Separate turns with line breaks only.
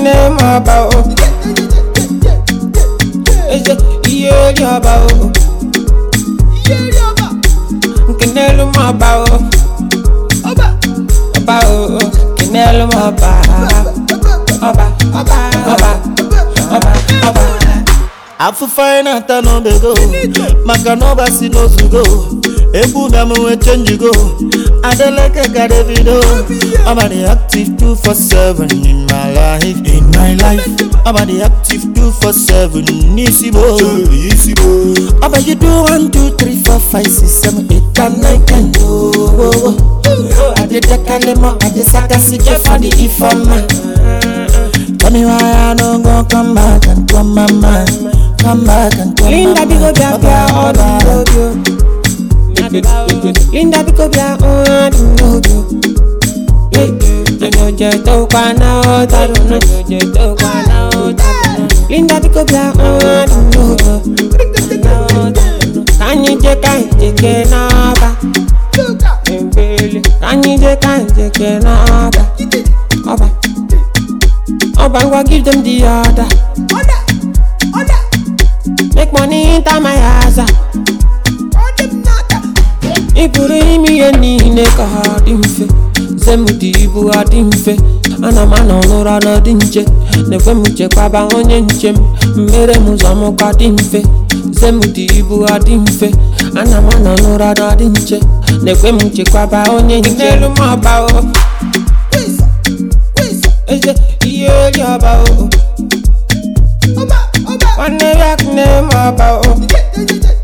name about is it yeah about Canelo about Canelo
Afu fine ata no be go maka no basi no go ebu na me change go adeleke ga Davido I'm the active 247 in my life I'm the active 247 easy boy Aba you do 1 2 3 4 5 6 7 8 and 9 10 I did the kalema I did sakasi for the ifama tell me why I don't go come back and come my mind come back and come
Linda Bigo Bia all the road Linda Bigo Bia all the road I know just to kwana taruno just to kwana Linda Bigo Bia all the road Kanje kenaba Kanje kenaba Oba go give them the order Make money into my ass. Ipuri mi eni neka hadimfe. Zemudibu hadimfe. Ana mana onora na dinche. Nekwe muche kwa ba onye nchem. Mere muzamu kadimfe. Zemudibu hadimfe. Ana mana onora na dinche. Nekwe muche kwa ba onye nchem. Nelu mabao. Eze iye yabao. One rock name about